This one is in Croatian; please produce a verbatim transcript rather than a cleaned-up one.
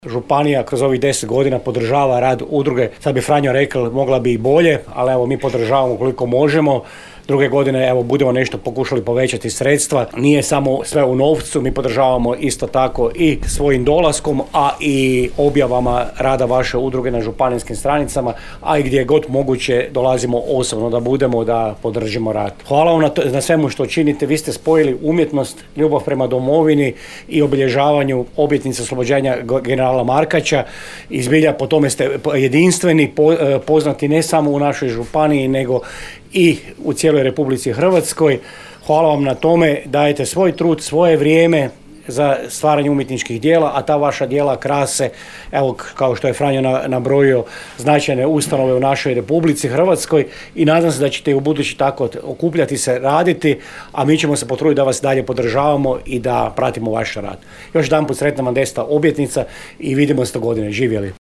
Županija kroz ovih deset godina podržava rad udruge. Sad bi Franjo rekao mogla bi i bolje, ali evo mi podržavamo koliko možemo. Druge godine evo budemo nešto pokušali povećati sredstva. Nije samo sve u novcu, mi podržavamo isto tako i svojim dolaskom, a i objavama rada vaše udruge na županijskim stranicama, a i gdje god moguće dolazimo osobno da budemo, da podržimo rad. Hvala vam na, to, na svemu što činite. Vi ste spojili umjetnost, ljubav prema domovini i obilježavanju obljetnice oslobođenja generala Markača. I zbilja po tome ste jedinstveni, poznati ne samo u našoj županiji, nego i u cijeloj Republici Hrvatskoj. Hvala vam na tome, dajete svoj trud, svoje vrijeme za stvaranje umjetničkih djela, a ta vaša djela krase, evo kao što je Franjo nabrojio, značajne ustanove u našoj Republici Hrvatskoj i nadam se da ćete i u budući tako okupljati se, raditi, a mi ćemo se potruditi da vas dalje podržavamo i da pratimo vaš rad. Još jedan put sretna vam deseta obljetnica i vidimo se do godine. Živjeli!